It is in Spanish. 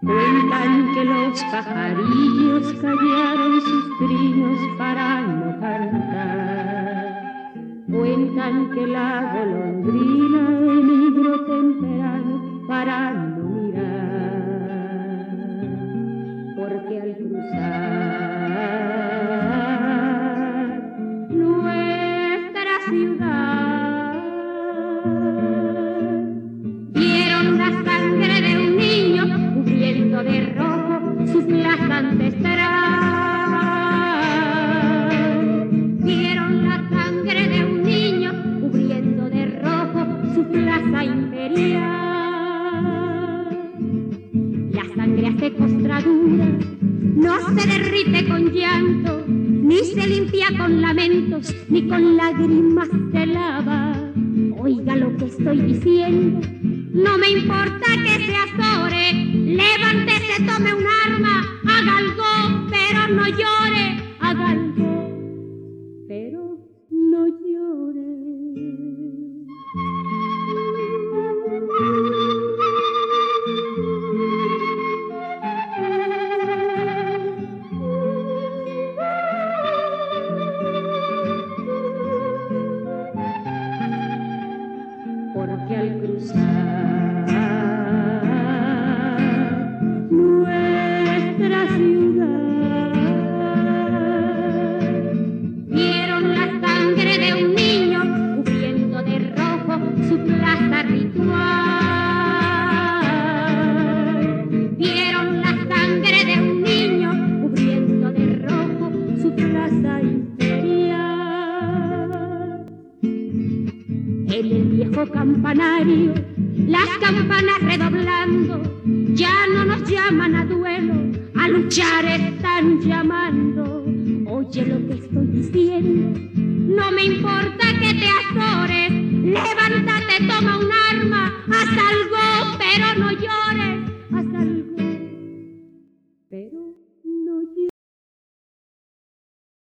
Cuentan que los pajarillos callaron sus trinos para no cantar. Cuentan que la golondrina emigró temprano para no mirar, porque al cruzar nuestra ciudad vieron la sangre de un niño cubriendo de rojo su plaza ancestral. Vieron la sangre de un niño cubriendo de rojo su plaza imperial. La sangre hace costradura, no se derrite con llanto, ni se limpia con lamentos, ni con lágrimas se lava. Oiga lo que estoy diciendo, no me importa que se azore, levántese, tome un arma, haga algo, pero no llore, haga algo, pero no llore. Porque al cruzar nuestra ciudad vieron la sangre de un niño cubriendo de rojo su plaza ritual. Vieron la sangre de un niño cubriendo de rojo su plaza imperial. En el viejo campanario, las campanas redoblando, ya no nos llaman a duelo, a luchar están llamando. Oye lo que estoy diciendo, no me importa que te azores, levanta